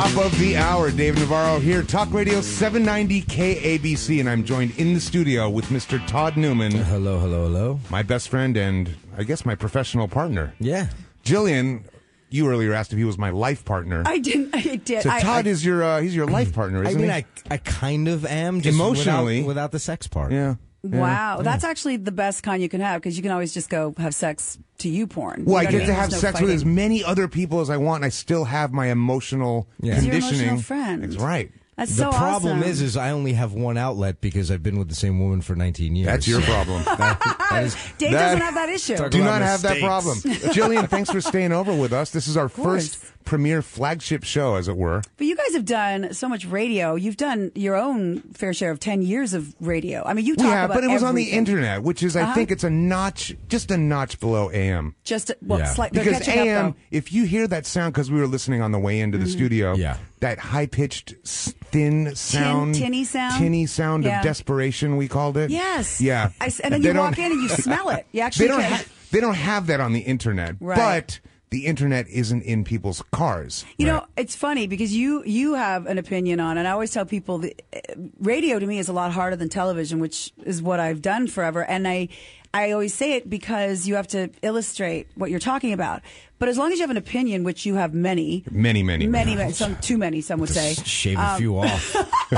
Top of the hour, Dave Navarro here, Talk Radio 790 KABC, and I'm joined in the studio with Mr. Todd Newman. Hello, hello, hello. My best friend and, I guess, my professional partner. Yeah. Jillian, you earlier asked if he was my life partner. I did. So Todd is he's your life partner, isn't he? I kind of am, just emotionally, without the sex part. Yeah. Wow, Yeah. that's actually the best kind you can have because you can always just go have sex to you porn. Well, You I know get to have There's no sex with fighting. as many other people as I want, and I still have my emotional Yeah. You're an conditioning. emotional friend. That's right. That's The so problem awesome. is I only have one outlet because I've been with the same woman for 19 years. That's your problem. Dave doesn't have that issue. Talk Do about not have that mistakes. problem. Jillian, thanks for staying over with us. This is our course. first premiere flagship show, as it were. But you guys have done so much radio. You've done your own fair share of 10 years of radio. I mean, you talk Yeah, about but it was on the everything. internet, which is, I think it's just a notch below AM. Just Yeah. they're Because catching up, AM, though. if you hear that sound, because we were listening on the way into the studio, Yeah. that high-pitched, thin sound, tinny sound? of Yeah. desperation, we called it. Yes. Yeah. And then They you don't- walk in and you smell it. You actually They don't, can. they don't have that on the internet, Right. but the internet isn't in people's cars. You know, it's funny because you have an opinion on it. I always tell people that radio to me is a lot harder than television, which is what I've done forever. And I always say it because you have to illustrate what you're talking about. But as long as you have an opinion, which you have many, some too many, some would say. Just shave a few off.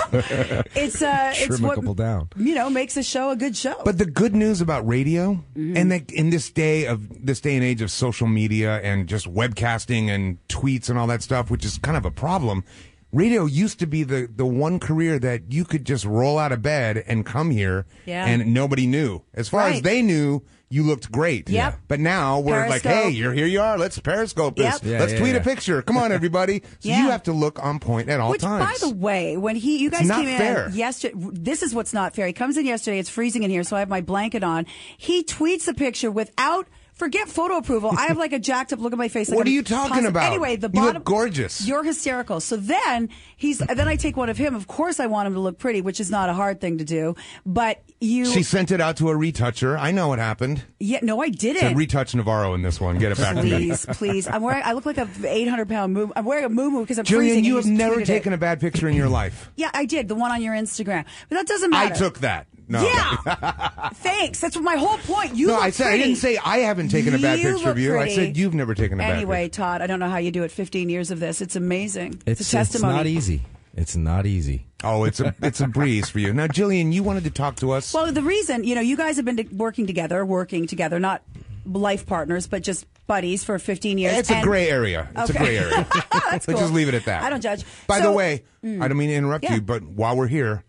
It's Trim a what couple down. Makes a show a good show. But the good news about radio, Mm-hmm. and that in this day and age of social media and just webcasting and tweets and all that stuff, which is kind of a problem. Radio used to be the one career that you could just roll out of bed and come here, Yeah. and nobody knew. As far as Right. they knew, you looked great. Yep. But now we're like, Periscope. hey, here you are. Let's Periscope this. Yep. Yeah, Let's yeah, tweet yeah. a picture. Come on, everybody. So Yeah. you have to look on point at all Which, times. by the way, when you guys not came fair. in yesterday, this is what's not fair. He comes in yesterday. It's freezing in here, so I have my blanket on. He tweets the picture without. Forget photo approval. I have like a jacked up look at my face. Like What I'm are you talking positive. about? Anyway, the You look bottom. gorgeous. You're hysterical. So then then I take one of him. Of course, I want him to look pretty, which is not a hard thing to do. But She sent it out to a retoucher. I know what happened. yeah, no, I didn't. Said retouch Navarro in this one. Get it back to me. Please. I look like a 800-pound moo. I'm wearing a moo because I'm freezing. Jillian, and you have just never tweeted taken it. a bad picture in your life. Yeah, I did. The one on your Instagram. But that doesn't I matter. took that. No. Yeah. Thanks. That's what my whole point. You No, look I said I pretty. didn't say I haven't taken a bad You picture of look you. I pretty. said you've never taken a bad Anyway, picture. Todd, I don't know how you do it. 15 years of this. It's amazing. It's a It's testimony. not easy. It's not easy. Oh, it's a breeze for you. Now, Jillian, you wanted to talk to us. Well, the reason, you guys have been working together, not life partners, but just buddies for 15 years. It's a gray area. It's a Okay. gray area. That's Let's cool. just leave it at that. I don't judge. By So- the way, I don't mean to interrupt Yeah. you, but while we're here,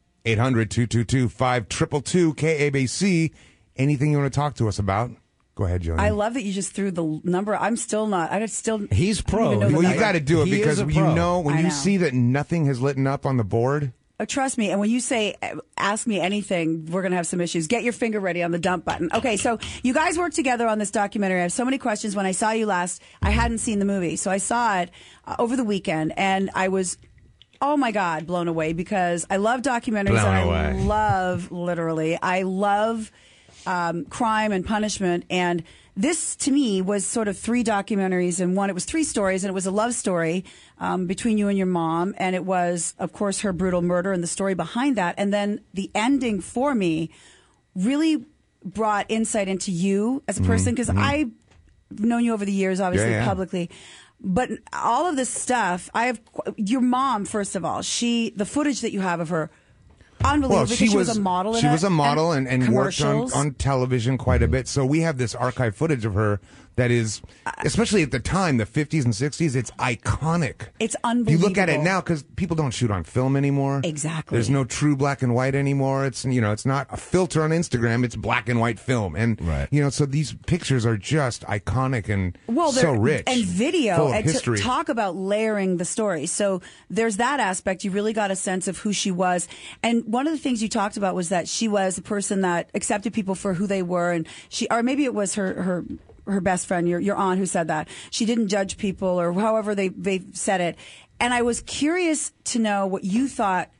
800-222-5222 KABC. Anything you want to talk to us about? Go ahead, Jillian. I love that you just threw the number. I'm still not. He's pro. Even know the Well, you number. got to do it He is because a you pro. know when I you know. see that nothing has lit up on the board. Trust me, and when you say, ask me anything, we're going to have some issues. Get your finger ready on the dump button. Okay, so you guys worked together on this documentary. I have so many questions. When I saw you last, I hadn't seen the movie. So I saw it over the weekend, and I was, oh my God, blown away because I love documentaries. Blown and away. I love crime and punishment. And this, to me, was sort of three documentaries in one. It was three stories, and it was a love story between you and your mom. And it was, of course, her brutal murder and the story behind that. And then the ending for me really brought insight into you as a person because I've known you over the years, obviously, Yeah, yeah. publicly. But all of this stuff, I have your mom, first of all, the footage that you have of her, unbelievable. Well, because she was a model. She was a model and worked commercials. on television quite a bit. So we have this archive footage of her that is, especially at the time, the 50s and 60s, it's iconic. It's If you unbelievable. look at it now, because people don't shoot on film anymore. Exactly. There's no true black and white anymore. It's it's not a filter on Instagram. It's black and white film, and Right. so these pictures are just iconic and so they're- rich and video full of and history. to talk about layering the story. So there's that aspect. You really got a sense of who she was. And one of the things you talked about was that she was a person that accepted people for who they were, and or maybe it was her best friend, your aunt, who said that she didn't judge people or however they said it. And I was curious to know what you thought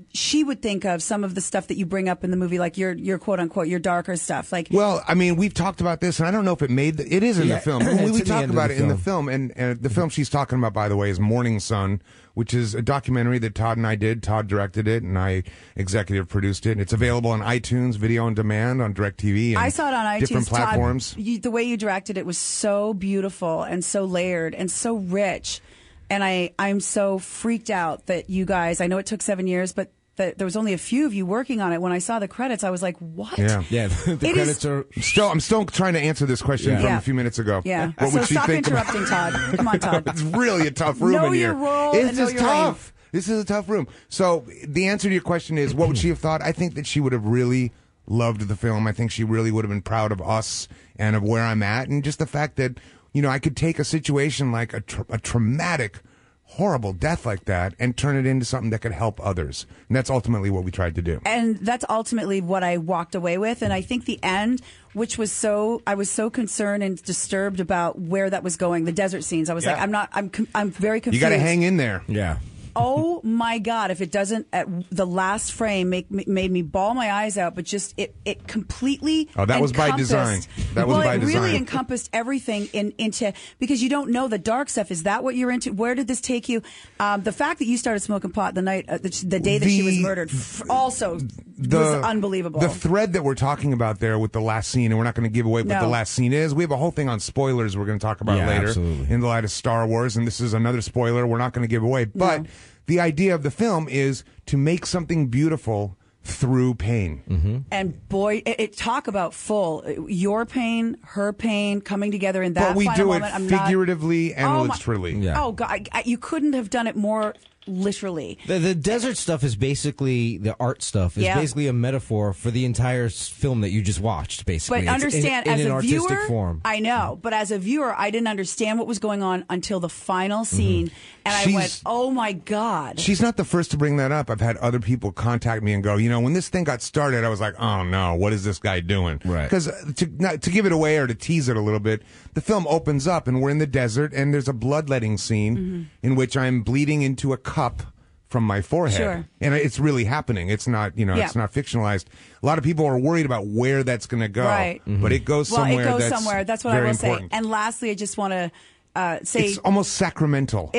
she would think of some of the stuff that you bring up in the movie, like your quote unquote your darker stuff. Like, well, I mean, we've talked about this, and I don't know if it made it is in the film. We talked about it in the film, and the film she's talking about, by the way, is Morning Sun, which is a documentary that Todd and I did. Todd directed it, and I executive produced it. And it's available on iTunes, video on demand, on DirecTV. And I saw it on iTunes. Different platforms. Todd, the way you directed it was so beautiful and so layered and so rich. And I'm so freaked out that you guys, I know it took 7 years, but there was only a few of you working on it. When I saw the credits, I was like, what? Yeah. The credits are... I'm still trying to answer this question from a few minutes ago. Yeah. What so would she stop think interrupting, Todd. Come on, Todd. It's really a tough room know in here. Your role It's and know just your tough. This is a tough room. So the answer to your question is, what would she have thought? I think that she would have really loved the film. I think she really would have been proud of us and of where I'm at. And just the fact that, I could take a situation like a traumatic, horrible death like that and turn it into something that could help others. And that's ultimately what we tried to do. And that's ultimately what I walked away with. And I think the end, which was I was so concerned and disturbed about where that was going, the desert scenes. I was like, I'm very confused. You got to hang in there. Yeah. Oh my God! If it doesn't, at the last frame made me bawl my eyes out. But just it completely. Oh, that was by design. That was by design. It really encompassed everything into, because you don't know the dark stuff. Is that what you're into? Where did this take you? The fact that you started smoking pot the night, the day that she was murdered, also was unbelievable. The thread that we're talking about there with the last scene, and we're not going to give away what the last scene is. We have a whole thing on spoilers we're going to talk about later absolutely. In the light of Star Wars, and this is another spoiler we're not going to give away, but. The idea of the film is to make something beautiful through pain. Mm-hmm. And boy, it talk about your pain, her pain coming together in that. But we final do moment. it figuratively and literally. Yeah. Oh God, you couldn't have done it more literally. The desert stuff is basically, the art stuff is basically a metaphor for the entire film that you just watched, basically. But understand, in as an a artistic viewer, form. I know, but as a viewer, I didn't understand what was going on until the final scene, and I went, oh my God. She's not the first to bring that up. I've had other people contact me and go, when this thing got started, I was like, oh no, what is this guy doing? Right. Because to give it away or to tease it a little bit, the film opens up and we're in the desert and there's a bloodletting scene in which I'm bleeding into a cup from my forehead. Sure. And it's really happening. It's not, it's not fictionalized. A lot of people are worried about where that's going to go. Right. But it goes somewhere. Well, it goes somewhere. That's what I will say. And lastly, I just want to say... It's almost sacramental.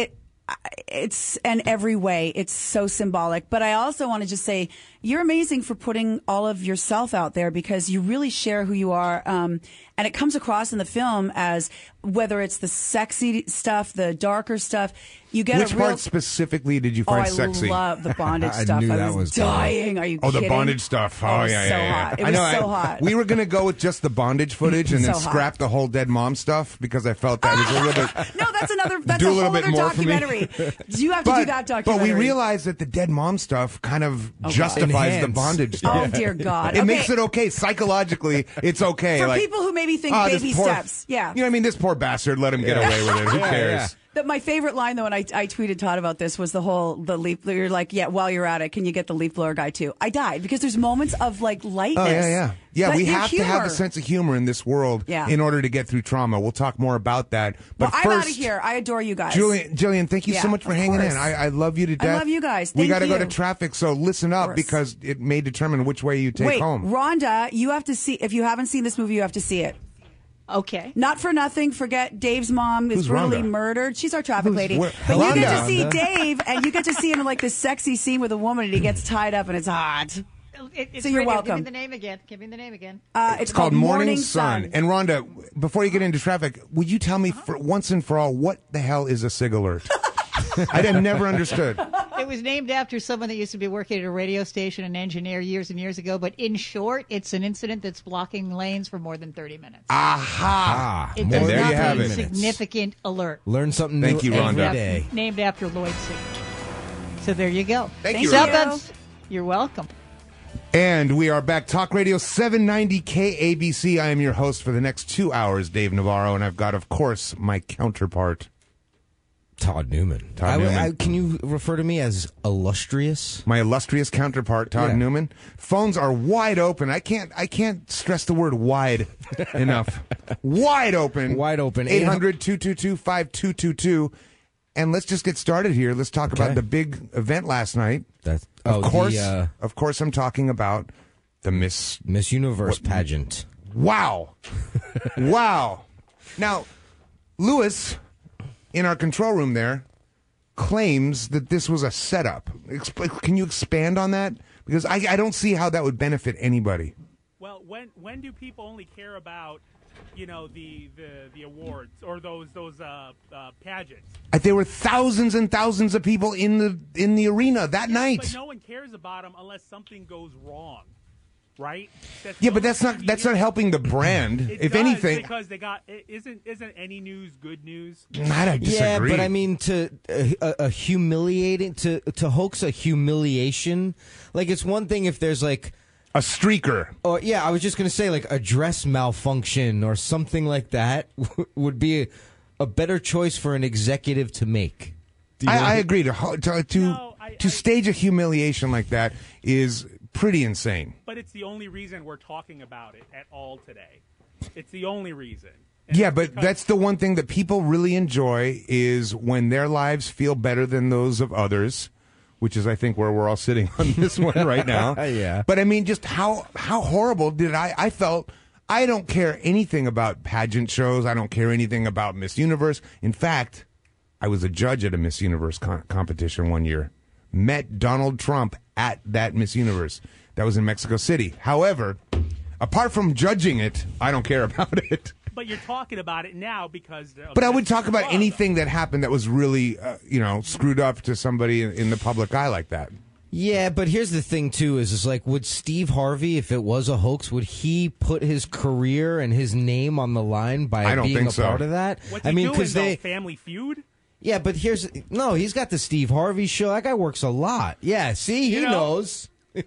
It's in every way. It's so symbolic. But I also want to just say, you're amazing for putting all of yourself out there, because you really share who you are. And it comes across in the film as, whether it's the sexy stuff, the darker stuff, you get Which a real... part specifically did you find sexy? I love the bondage stuff. Knew I that was cool. dying. Are you kidding? The bondage stuff. Oh, yeah, so yeah. hot. It was so hot. We were going to go with just the bondage footage and then So hot. scrap the whole dead mom stuff, because I felt that was a little bit... No, that's Do a a little whole bit other more for me. documentary. You have to do that documentary. But we realized that the dead mom stuff kind of justifies the Enhance. bondage stuff. Oh, dear God. It makes it okay. Psychologically, it's okay. For like, people who maybe think this baby poor- steps. Yeah. You know what I mean? This poor bastard, let him get away with it. Who cares? My favorite line, though, and I tweeted Todd about this, was the leaf. You're like, while you're at it, can you get the leaf blower guy too? I died because there's moments of lightness. Oh yeah. We have humor. to have a sense of humor in this world in order to get through trauma. We'll talk more about that. But I'm first, out of here. I adore you guys. Jillian, thank you so much for hanging in. I love you to death. I love you guys. We got to go to traffic, so listen up, because it may determine which way you take home. Rhonda, you have to see. If you haven't seen this movie, you have to see it. Okay. Not for nothing, forget Dave's mom is Who's brutally Rhonda? murdered. She's our traffic lady. But you get to Rhonda. see Dave, and you get to see him in like this sexy scene with a woman, and he gets tied up, and it's hot. It's So you're radio. welcome. Give me the name again. Give me the name again. It's called Morning Sun. And Rhonda, before you get into traffic, would you tell me for once and for all, what the hell is a SIG alert? I had never understood. It was named after someone that used to be working at a radio station, an engineer, years and years ago. But in short, it's an incident that's blocking lanes for more than 30 minutes. Aha! It And does there not you have mean it. significant alert. Learn something Thank new you, every Rhonda. day. Named after Lloyd's signature. So there you go. Thank you, Thank Rhonda. you. Seventh, you're welcome. And we are back. Talk Radio 790 KABC. I am your host for the next 2 hours, Dave Navarro, and I've got, of course, my counterpart, Todd Newman. Newman. Can you refer to me as illustrious? my illustrious counterpart, Todd Newman. Phones are wide open. I can't stress the word wide enough. Wide open. Wide open. 800-222-5222. And let's just get started here. Let's talk about the big event last night. Of course, I'm talking about the Miss Universe pageant. Wow. Wow. Now, Lewis, in our control room there, claims that this was a setup. Can you expand on that? Because I don't see how that would benefit anybody. Well, when do people only care about, the awards or those pageants? There were thousands and thousands of people in the arena that night. But no one cares about them unless something goes wrong, right? But that's not helping the brand. If anything, because they got isn't any news good news? I disagree. Yeah, but I mean to a humiliating to hoax a humiliation. Like it's one thing if there's like a streaker. Or I was just going to say like a dress malfunction or something like that would be a better choice for an executive to make. I agree. To stage a humiliation like that is pretty insane. But it's the only reason we're talking about it at all today. It's the only reason. But that's the one thing that people really enjoy is when their lives feel better than those of others. Which is, I think, where we're all sitting on this one right now. Yeah. But I mean, just how horrible did I felt. I don't care anything about pageant shows. I don't care anything about Miss Universe. In fact, I was a judge at a Miss Universe competition one year. Met Donald Trump at that Miss Universe. That was in Mexico City. However, apart from judging it, I don't care about it. But you're talking about it now because... But I would talk about anything that happened that was really, screwed up to somebody in the public eye like that. Yeah, but here's the thing, too, is like, would Steve Harvey, if it was a hoax, would he put his career and his name on the line by being a part of that? What's he doing, Family Feud? Yeah, but he's got the Steve Harvey show. That guy works a lot. Yeah, see, he knows.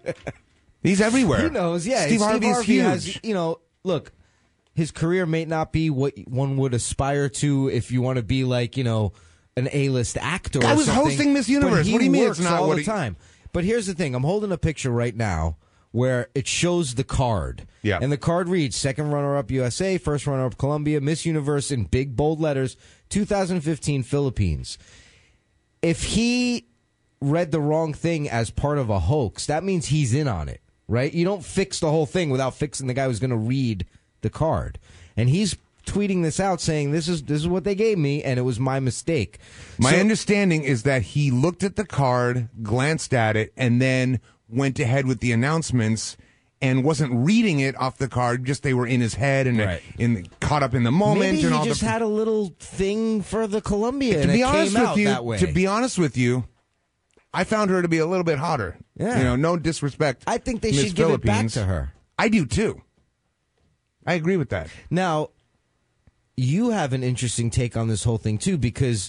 He's everywhere. He knows, yeah. Steve Harvey is huge. Has, look... His career may not be what one would aspire to if you want to be like, an A-list actor. I was hosting Miss Universe. What do you mean it's not all the time? But here's the thing. I'm holding a picture right now where it shows the card. Yeah. And the card reads, second runner-up USA, first runner-up Colombia, Miss Universe in big, bold letters, 2015 Philippines. If he read the wrong thing as part of a hoax, that means he's in on it, right? You don't fix the whole thing without fixing the guy who's going to read the card, and he's tweeting this out saying this is what they gave me and it was my mistake. My understanding is that he looked at the card, glanced at it, and then went ahead with the announcements and wasn't reading it off the card, just they were in his head and caught up in the moment. Maybe and he all just had a little thing for the Columbia and to be it honest came with out you, that way. To be honest with you, I found her to be a little bit hotter. Yeah. No disrespect. I think they Miss should give Philippines. it back to her. I do too. I agree with that. Now, you have an interesting take on this whole thing, too, because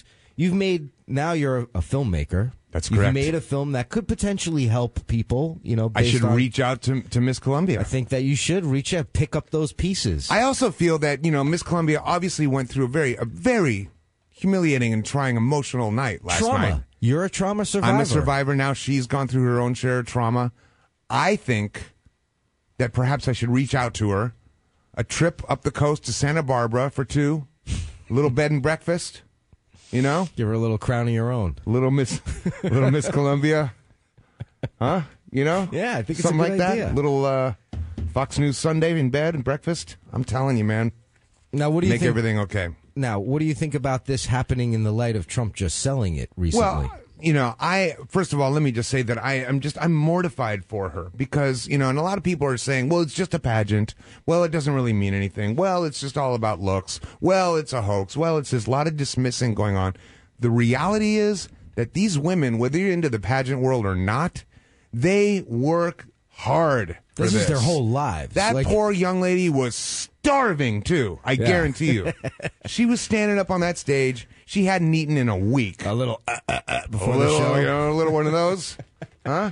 now you're a filmmaker. That's correct. You've made a film that could potentially help people, I should reach out to Miss Columbia. I think that you should reach out, pick up those pieces. I also feel that, Miss Columbia obviously went through a very humiliating and trying emotional night last night. You're a trauma survivor. I'm a survivor now. She's gone through her own share of trauma. I think that perhaps I should reach out to her. A trip up the coast to Santa Barbara for two. A little bed and breakfast. Give her a little crown of your own. Little Miss Columbia. Huh? Yeah, I think it's something a good like idea. that. Little Fox News Sunday in bed and breakfast. I'm telling you, man. Now, what do you make think? Everything okay. Now, what do you think about this happening in the light of Trump just selling it recently? Well, first of all, let me just say that I'm mortified for her because, and a lot of people are saying, well, it's just a pageant. Well, it doesn't really mean anything. Well, it's just all about looks. Well, it's a hoax. Well, it's a lot of dismissing going on. The reality is that these women, whether you're into the pageant world or not, they work hard. This is their whole lives. That poor young lady was starving, too. I guarantee you. She was standing up on that stage. She hadn't eaten in a week. A little before the show. A little one of those. Huh?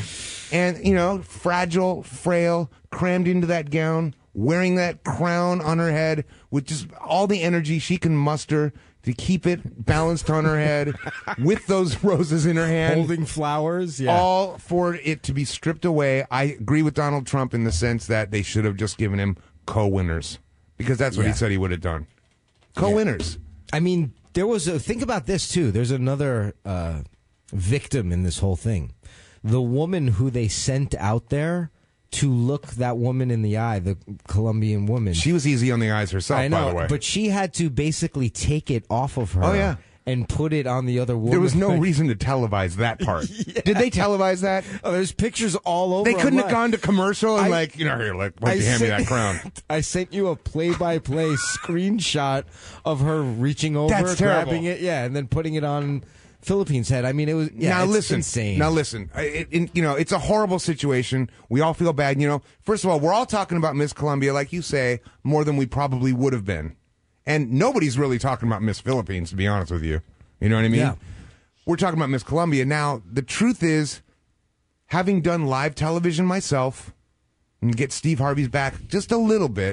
And, fragile, frail, crammed into that gown, wearing that crown on her head with just all the energy she can muster to keep it balanced on her head with those roses in her hand. Holding flowers, yeah. All for it to be stripped away. I agree with Donald Trump in the sense that they should have just given him co-winners because that's what he said he would have done. Co-winners. I mean, There was think about this too. There's another victim in this whole thing. The woman who they sent out there to look that woman in the eye, the Colombian woman. She was easy on the eyes herself, I know, by the way. but she had to basically take it off of her. Oh, yeah. And put it on the other woman. There was no reason to televise that part. Yeah. Did they televise that? Oh, there's pictures all over. They couldn't have online. gone to commercial and here, why don't you hand me that sent- crown? I sent you a play-by-play screenshot of her reaching over, That's terrible. grabbing it, and then putting it on Philippine's head. I mean, it was Now it's listen, insane. Now listen, it's a horrible situation. We all feel bad. First of all, we're all talking about Miss Colombia, like you say, more than we probably would have been, and nobody's really talking about Miss Philippines, to be honest with you. You know what I mean? Yeah. We're talking about Miss Colombia. Now, the truth is, having done live television myself, and get Steve Harvey's back just a little bit,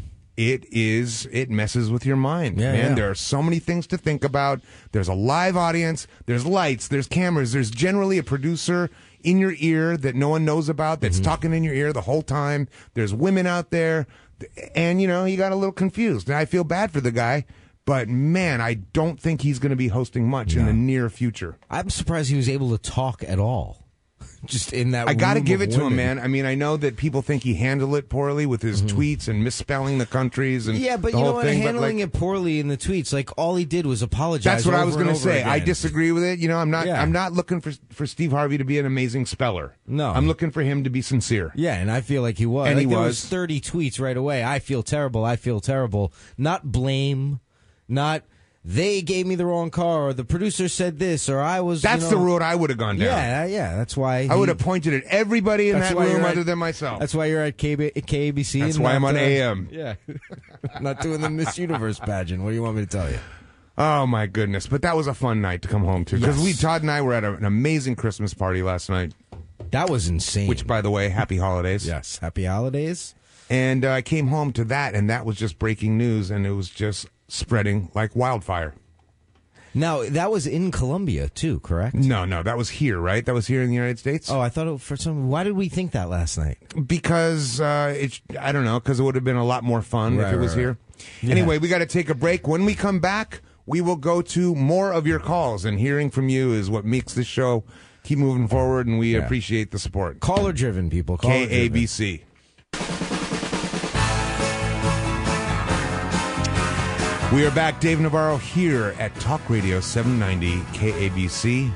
it messes with your mind, Yeah, man. yeah. There are so many things to think about. There's a live audience, there's lights, there's cameras, there's generally a producer in your ear that no one knows about that's talking in your ear the whole time. There's women out there, and, you got a little confused. And I feel bad for the guy. But, man, I don't think he's going to be hosting much in the near future. I'm surprised he was able to talk at all. Just in that I got to room give of it to him, women. man. I mean, I know that people think he handled it poorly with his tweets and misspelling the countries and Yeah, but the you know whole what? thing. Handling it poorly in the tweets, like all he did was apologize. That's what I was going to say. I again. disagree with it. I'm not. Yeah. I'm not looking for Steve Harvey to be an amazing speller. No. I'm looking for him to be sincere. Yeah, and I feel like he was. And like he there was. 30 tweets right away. I feel terrible. I feel terrible. Not blame. Not they gave me the wrong car, or the producer said this, or I was. That's the route I would have gone down. Yeah. That's why I would have pointed at everybody in That's that why room you're other at- than myself. That's why you're at KABC. That's and why I'm not, on AM. Yeah, not doing the Miss Universe pageant. What do you want me to tell you? Oh my goodness! But that was a fun night to come home to because Yes. Todd and I were at an amazing Christmas party last night. That was insane. Which, by the way, happy holidays. yes, happy holidays. And I came home to that, and that was just breaking news, and it was just spreading like wildfire. Now that was in Colombia too, correct? No, that was here, right? That was here in the United States. Oh, I thought for some. Why did we think that last night? Because I don't know, because it would have been a lot more fun if Right, it was right, here. Yeah. Anyway, we got to take a break. When we come back, we will go to more of your calls, and hearing from you is what makes this show keep moving forward, and we appreciate the support. Caller driven people. Caller driven. KABC. We are back, Dave Navarro here at Talk Radio 790 KABC.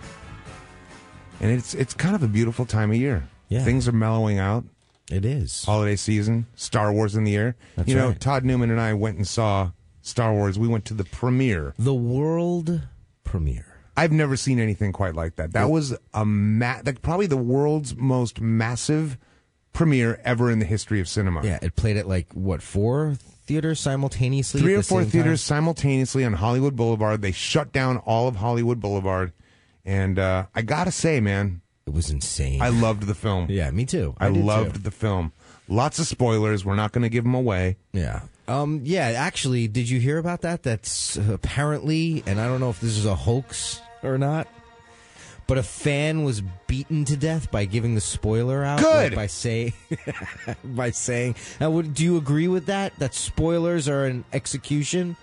And it's kind of a beautiful time of year. Yeah. Things are mellowing out. It is. Holiday season, Star Wars in the air. That's you know, right. Todd Newman and I went and saw Star Wars. We went to the premiere. The world premiere. I've never seen anything quite like that. That was probably the world's most massive premiere ever in the history of cinema. Yeah, it played at 4 theaters simultaneously. 3 at or the 4 same theaters time? simultaneously on Hollywood Boulevard. They shut down all of Hollywood Boulevard. And I got to say, man, It was insane. I loved the film. Yeah, me too. I did loved too. the film. Lots of spoilers. We're not going to give them away. Yeah. Yeah, actually, did you hear about that? That's apparently, and I don't know if this is a hoax or not, but a fan was beaten to death by giving the spoiler out. Good. By saying, Now, do you agree with that? That spoilers are an execution?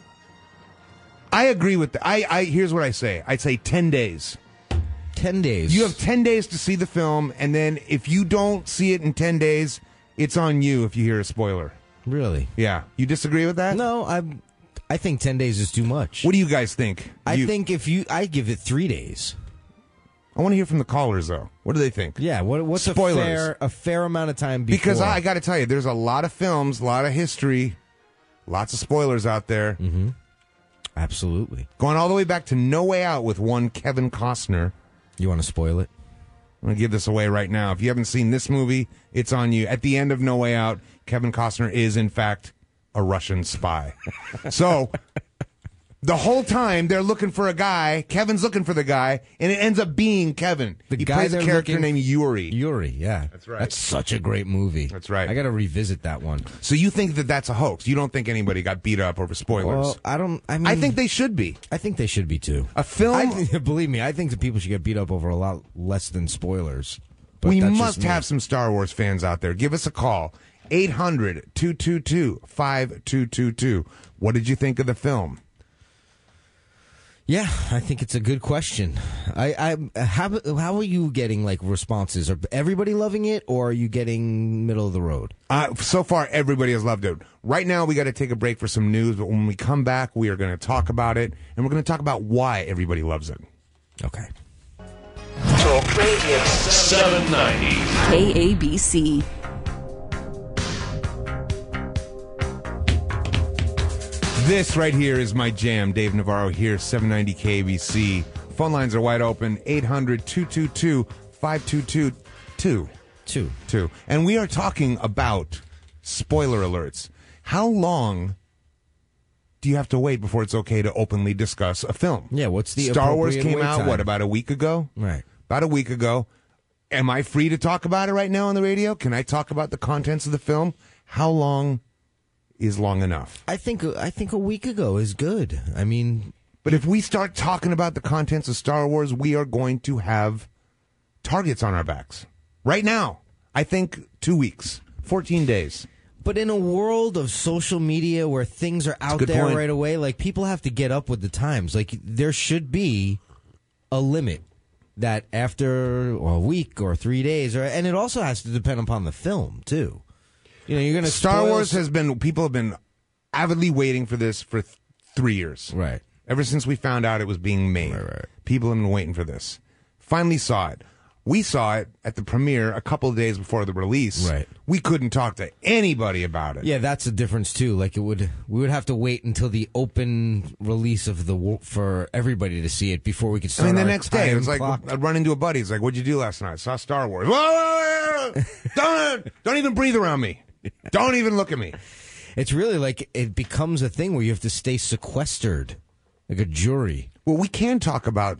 I agree with that. Here's what I say. I'd say 10 days. 10 days. You have 10 days to see the film, and then if you don't see it in 10 days, it's on you if you hear a spoiler. Really? Yeah. You disagree with that? No, I think 10 days is too much. What do you guys think? I think I give it 3 days. I want to hear from the callers, though. What do they think? Yeah, what's Spoilers. a fair amount of time before? Because I got to tell you, there's a lot of films, a lot of history, lots of spoilers out there. Mm-hmm. Absolutely. Going all the way back to No Way Out with one Kevin Costner. You want to spoil it? I'm going to give this away right now. If you haven't seen this movie, it's on you. At the end of No Way Out, Kevin Costner is, in fact, a Russian spy. So, the whole time, they're looking for a guy. Kevin's looking for the guy, and it ends up being Kevin. He guy plays a they're character looking- named Yuri. Yuri, yeah. That's right. That's such a great movie. That's right. I got to revisit that one. So you think that that's a hoax? You don't think anybody got beat up over spoilers? Well, I think they should be. I think they should be too. A film... Believe me, I think that people should get beat up over a lot less than spoilers. But We that's just must me. have some Star Wars fans out there. Give us a call. 800-222-5222. What did you think of the film? Yeah, I think it's a good question. How are you getting like responses? Are everybody loving it, or are you getting middle of the road? So far, everybody has loved it. Right now, we got to take a break for some news, but when we come back, we are going to talk about it, and we're going to talk about why everybody loves it. Okay. Talk Radio 790 KABC. This right here is my jam. Dave Navarro here, 790 KBC. Phone lines are wide open, 800-222-5222. And we are talking about spoiler alerts. How long do you have to wait before it's okay to openly discuss a film? Yeah, what's the Star Wars appropriate came wait out, time? what, about a week ago? Right. About a week ago. Am I free to talk about it right now on the radio? Can I talk about the contents of the film? How long is long enough? I think a week ago is good. I mean, but if we start talking about the contents of Star Wars, we are going to have targets on our backs. Right now, I think 2 weeks, 14 days. but in a world of social media where things are out there point. right away, like people have to get up with the times. Like there should be a limit that after a week or 3 days, and it also has to depend upon the film too. You know, you're going to Star Wars people have been avidly waiting for this for 3 years. Right. Ever since we found out it was being made. Right. People have been waiting for this. Finally saw it. We saw it at the premiere a couple of days before the release. Right. We couldn't talk to anybody about it. Yeah, that's the difference too. Like we would have to wait until the open release of for everybody to see it before we could I start. mean, the our next day, it was time like, clock. I'd run into a buddy. He's like, what'd you do last night? I saw Star Wars. Whoa, don't even breathe around me. Don't even look at me. It's really like it becomes a thing where you have to stay sequestered, like a jury. Well, we can talk about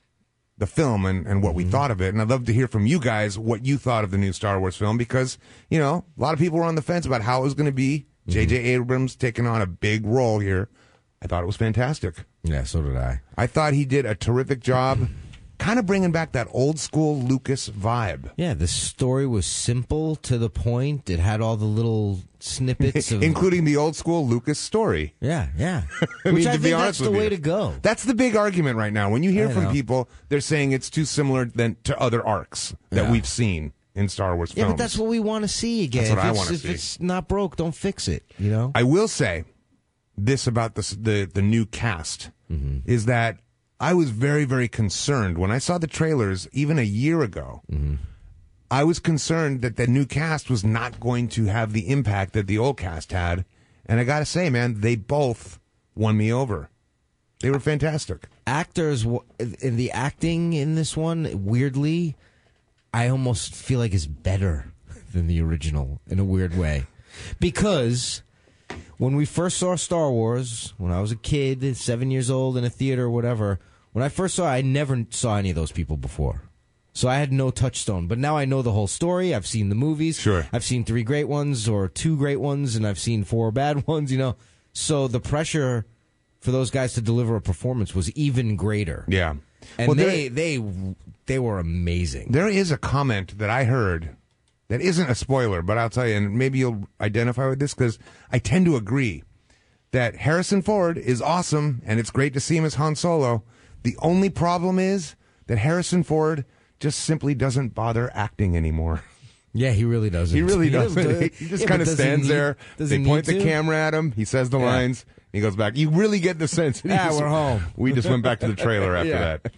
the film and what we thought of it, and I'd love to hear from you guys what you thought of the new Star Wars film, because, you know, a lot of people were on the fence about how it was going to be. J.J. Abrams taking on a big role here. I thought it was fantastic. Yeah, so did I. I thought he did a terrific job, kind of bringing back that old school Lucas vibe. Yeah, the story was simple to the point. It had all the little snippets of Including the old school Lucas story. Yeah. I Which mean, I to think be that's honest the with way you, to go. That's the big argument right now. When you hear I from know. people, they're saying it's too similar to other arcs that Yeah. we've seen in Star Wars Yeah, films. but that's what we want to see again. That's what I If wanna if see. it's not broke, don't fix it. You know. I will say this about the new cast is that I was very, very concerned when I saw the trailers even a year ago. I was concerned that the new cast was not going to have the impact that the old cast had. And I got to say, man, they both won me over. They were fantastic. Actors in the acting in this one, weirdly, I almost feel like is better than the original in a weird way, because when we first saw Star Wars, when I was a kid, 7 years old in a theater or whatever, when I first saw it, I never saw any of those people before. So I had no touchstone. But now I know the whole story. I've seen the movies. Sure. I've seen 3 great ones or 2 great ones, and I've seen 4 bad ones, you know. So the pressure for those guys to deliver a performance was even greater. Yeah. And Well, they were amazing. There is a comment that I heard that isn't a spoiler, but I'll tell you, and maybe you'll identify with this, because I tend to agree that Harrison Ford is awesome, and it's great to see him as Han Solo. The only problem is that Harrison Ford just simply doesn't bother acting anymore. Yeah, he really doesn't. He really doesn't. doesn't. He just Yeah, kind but of does he stands need- there. does They he point need the to? camera at him. He says the Yeah. lines. He goes back. You really get the sense. that he Yeah, just- we're home. We just went back to the trailer after Yeah. that.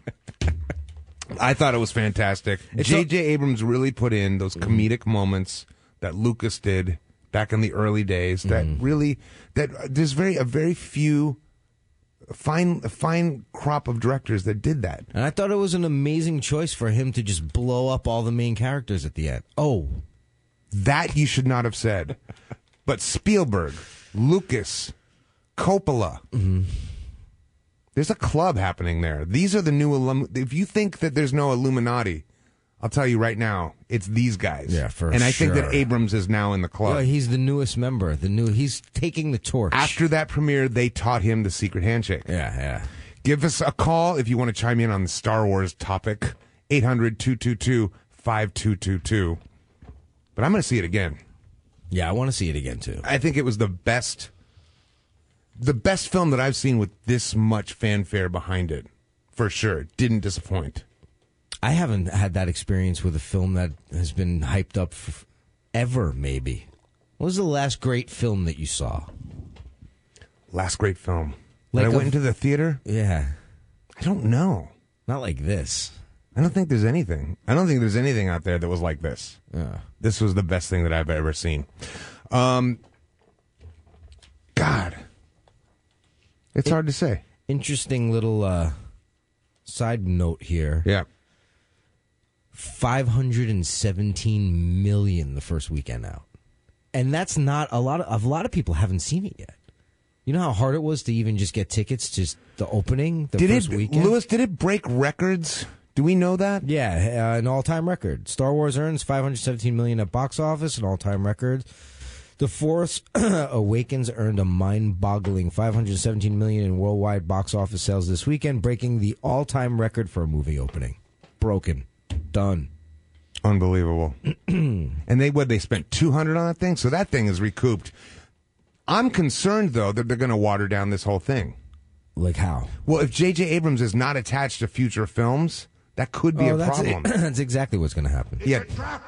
I thought it was fantastic. It's J.J. Abrams really put in those comedic moments that Lucas did back in the early days. That really, that there's a very few a fine crop of directors that did that. And I thought it was an amazing choice for him to just blow up all the main characters at the end. Oh, That you should not have said. But Spielberg, Lucas, Coppola. There's a club happening there. These are the new if you think that there's no Illuminati, I'll tell you right now, it's these guys. Yeah, for And I think that sure. Abrams is now in the club. yeah, he's the newest member. He's taking the torch. After that premiere, they taught him the secret handshake. Yeah. Give us a call if you want to chime in on the Star Wars topic. 800-222-5222. But I'm going to see it again. Yeah, I want to see it again, too. I think it was the best the best film that I've seen with this much fanfare behind it, for sure. It didn't disappoint. I haven't had that experience with a film that has been hyped up ever, maybe. What was the last great film that you saw? Last great film. Like When I went into the theater? Yeah. I don't know. Not like this. I don't think there's anything. I don't think there's anything out there that was like this. Yeah. This was the best thing that I've ever seen. God. It's hard to say. Interesting little side note here. Yeah. 517 million the first weekend out. And that's not a lot of people haven't seen it yet. You know how hard it was to even just get tickets to the opening the first weekend? Lewis, did it break records? Do we know that? Yeah, an all-time record. Star Wars earns 517 million at box office, an all-time record. The Force Awakens earned a mind-boggling 517 million in worldwide box office sales this weekend, breaking the all-time record for a movie opening. Broken. Done. Unbelievable. And they spent 200 on that thing, so that thing is recouped. I'm concerned though that they're going to water down this whole thing. Like how? Well, if J.J. Abrams is not attached to future films, that could be a problem. That's exactly what's going to happen. Yeah.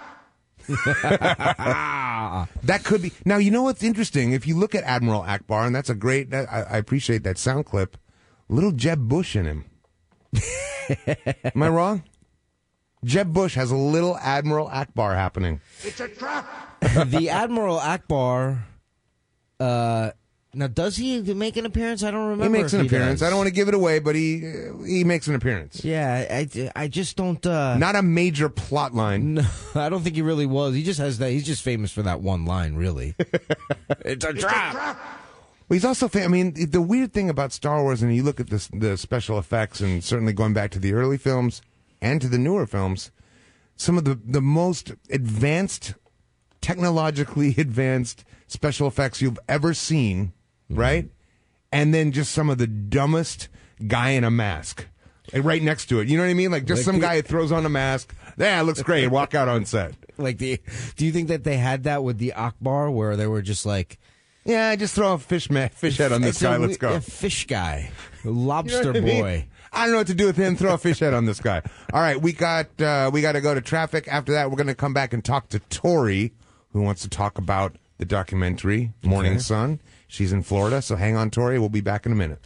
That could be. Now, you know what's interesting? If you look at Admiral Akbar, and that's a great, I appreciate that sound clip, little Jeb Bush in him. Am I wrong? Jeb Bush has a little Admiral Akbar happening. It's a trap. The Admiral Akbar, now does he make an appearance? I don't remember. He makes an appearance. Does. I don't want to give it away, but he makes an appearance. Yeah, I just don't. Not a major plot line. No, I don't think he really was. He just has that. He's just famous for that one line, really. It's a trap. Well, he's also I mean, the weird thing about Star Wars, and you look at the special effects, and certainly going back to the early films and to the newer films, some of the most advanced, technologically advanced special effects you've ever seen, right? And then just some of the dumbest guy in a mask right next to it. You know what I mean? Like just some guy who throws on a mask. Yeah, it looks great. Walk out on set. Do you think that they had that with the Akbar, where they were just like, yeah, just throw a fish head on this guy. Let's go. A fish guy, lobster You know what I mean? boy. I don't know what to do with him. Throw a fish head on this guy. All right, we got to go to traffic. After that, we're going to come back and talk to Tori, who wants to talk about the documentary Morning Sun. She's in Florida, so hang on, Tori. We'll be back in a minute.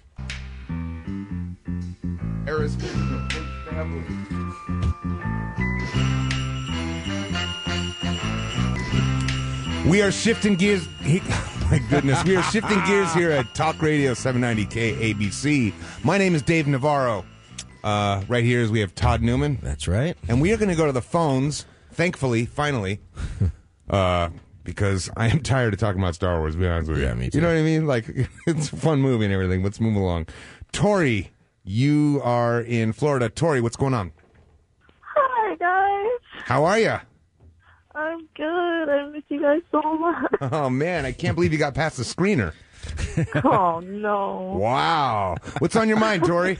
We are shifting gears. My goodness, we are shifting gears here at Talk Radio 790 KABC. My name is Dave Navarro. Right here is we have Todd Newman. That's right. And we are going to go to the phones, thankfully, finally, because I am tired of talking about Star Wars, to be honest with you. Yeah, me too. You know what I mean? Like, it's a fun movie and everything. Let's move along. Tori, you are in Florida. Tori, what's going on? Hi, guys. How are you? I'm good. I miss you guys so much. Oh, man, I can't believe you got past the screener. Oh, no. Wow. What's on your mind, Tori?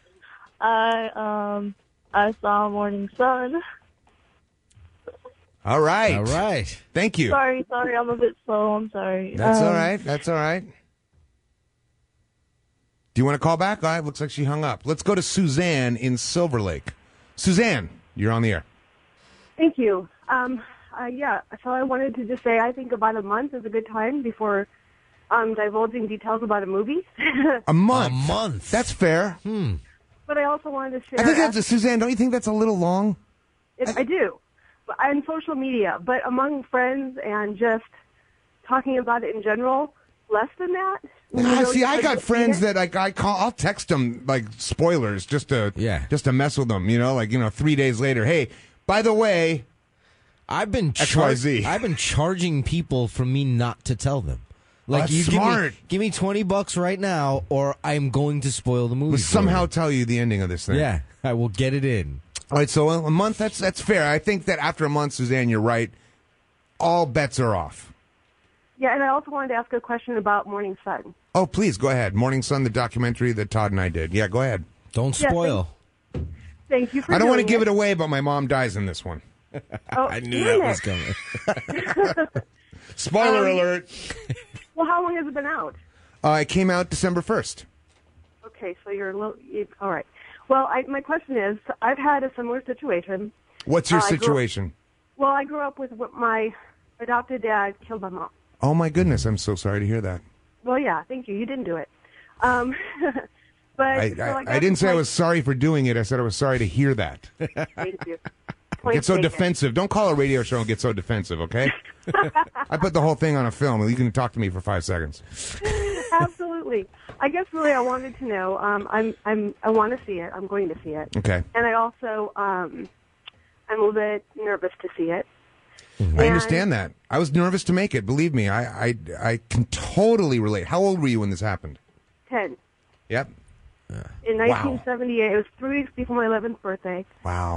I saw Morning Sun. All right. All right. Thank you. Sorry, I'm a bit slow. I'm sorry. That's all right. That's all right. Do you want to call back? All right, looks like she hung up. Let's go to Suzanne in Silver Lake. Suzanne, you're on the air. Thank you. Yeah, so I wanted to just say I think about a month is a good time before divulging details about a movie. A month? A month. That's fair. But I also wanted to share... I think that's, Suzanne, don't you think that's a little long? I do. But on social media, but among friends and just talking about it in general, less than that. See, I got friends that I'll text them like spoilers just to mess with them, 3 days later. Hey, by the way, I've been XYZ. I've been charging people for me not to tell them. Like, that's you smart. Give me $20 right now, or I'm going to spoil the movie. We'll somehow tell you the ending of this thing. Yeah, I will get it in. All right, so a month, that's fair. I think that after a month, Suzanne, you're right. All bets are off. Yeah, and I also wanted to ask a question about Morning Sun. Oh, please, go ahead. Morning Sun, the documentary that Todd and I did. Yeah, go ahead. Don't spoil. Thank you for I don't want to doing give it away, but my mom dies in this one. Oh, I knew that was coming. Spoiler alert. Well, how long has it been out? It came out December 1st. Okay, so you're all right. Well, my question is, I've had a similar situation. What's your situation? I grew up with my adopted dad killed my mom. Oh, my goodness. I'm so sorry to hear that. Well, yeah, thank you. You didn't do it. But I didn't say I was sorry for doing it. I said I was sorry to hear that. Thank you. Get so defensive. Don't call a radio show and get so defensive, okay? I put the whole thing on a film. You can talk to me for 5 seconds. Absolutely. I guess really I wanted to know. I want to see it. I'm going to see it. Okay. And I also I'm a little bit nervous to see it. I understand that. I was nervous to make it. Believe me, I can totally relate. How old were you when this happened? 10. Yep. In 1978, it was 3 weeks before my 11th birthday. Wow.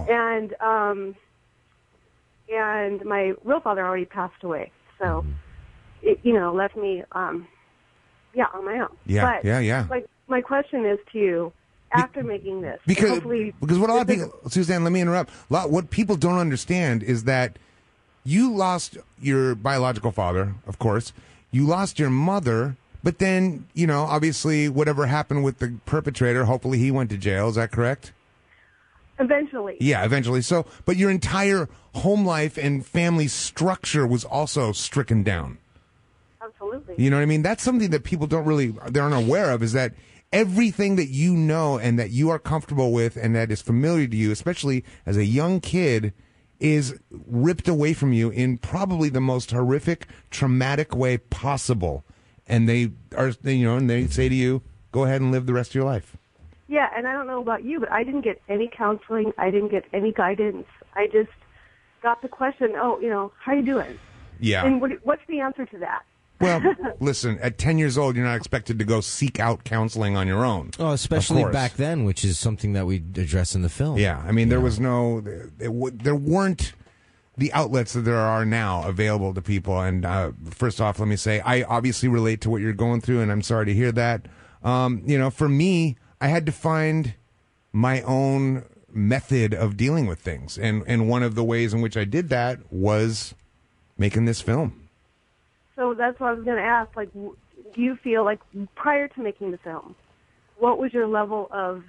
And my real father already passed away, so it left me on my own. Yeah, but yeah. My question is to you, after making this, because what a lot of people, Suzanne, let me interrupt. What people don't understand is that you lost your biological father, of course. You lost your mother. But then, obviously, whatever happened with the perpetrator, hopefully he went to jail. Is that correct? Eventually. Yeah, eventually. So, but your entire home life and family structure was also stricken down. Absolutely. You know what I mean? That's something that people they aren't aware of, is that everything that you know and that you are comfortable with and that is familiar to you, especially as a young kid, is ripped away from you in probably the most horrific, traumatic way possible. And they say to you, go ahead and live the rest of your life. Yeah, and I don't know about you, but I didn't get any counseling. I didn't get any guidance. I just got the question, how are you doing? Yeah. And what's the answer to that? Well, listen, at 10 years old, you're not expected to go seek out counseling on your own. Oh, especially back then, which is something that we address in the film. Yeah, I mean, there weren't the outlets that there are now available to people. And first off, let me say, I obviously relate to what you're going through, and I'm sorry to hear that. For me, I had to find my own method of dealing with things. And one of the ways in which I did that was making this film. So that's what I was going to ask. Do you feel like prior to making the film, what was your level of,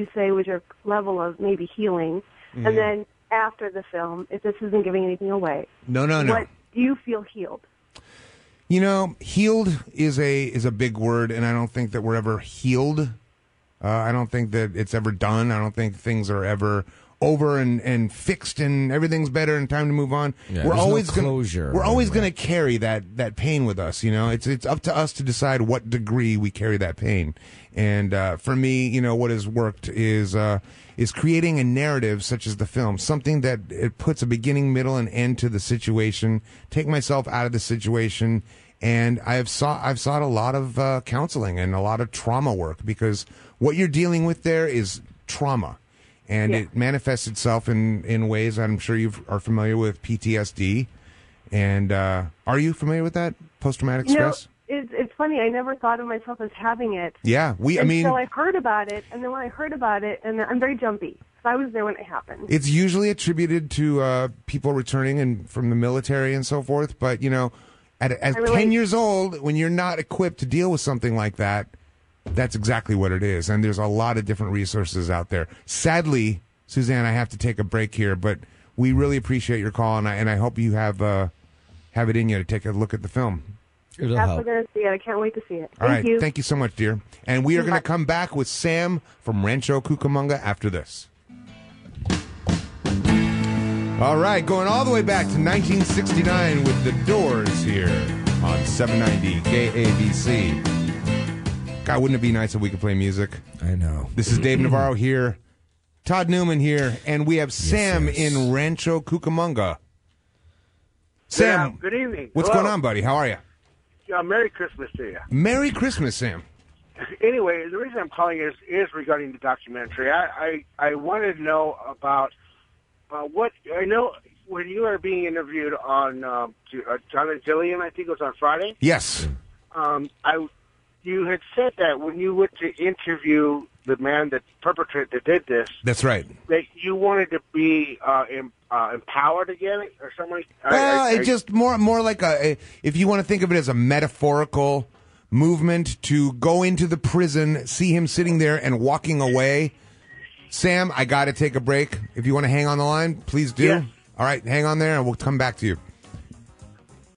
maybe healing? Mm-hmm. And then after the film, if this isn't giving anything away. No. What do you feel healed? Healed is a big word, and I don't think that we're ever healed. I don't think that it's ever done. I don't think things are ever over and fixed and everything's better and time to move on. Yeah, we're always closure. We're always going to carry that pain with us. It's up to us to decide what degree we carry that pain. And for me, what has worked is creating a narrative such as the film, something that it puts a beginning, middle, and end to the situation. Take myself out of the situation, and I've sought a lot of counseling and a lot of trauma work, because what you're dealing with there is trauma, and it manifests itself in ways I'm sure you are familiar with, PTSD. And are you familiar with that, post-traumatic stress? It's funny. I never thought of myself as having it. Yeah, So I heard about it, and then when I heard about it, and I'm very jumpy. So I was there when it happened. It's usually attributed to people returning from the military and so forth. But at 10 years old, when you're not equipped to deal with something like that, that's exactly what it is. And there's a lot of different resources out there. Sadly, Suzanne, I have to take a break here, but we really appreciate your call, and I hope you have it in you to take a look at the film. It'll help. I'm going to see it. I can't wait to see it. All right. Thank you. Thank you so much, dear. And we are going to come back with Sam from Rancho Cucamonga after this. All right. Going all the way back to 1969 with The Doors here on 790 KABC. God, wouldn't it be nice if we could play music? I know. This is Dave Navarro here, Todd Newman here, and we have Sam in Rancho Cucamonga. Sam, good evening. What's going on, buddy? How are you? Merry Christmas to you. Merry Christmas, Sam. Anyway, the reason I'm calling is regarding the documentary. I wanted to know about what I know when you were being interviewed on John and Jillian. I think it was on Friday. Yes. You had said that when you went to interview the man that did this. That's right. That you wanted to be empowered again, or something. It's just more like if you want to think of it as a metaphorical movement to go into the prison, see him sitting there and walking away. Sam, I got to take a break. If you want to hang on the line, please do. Yeah. All right, hang on there, and we'll come back to you.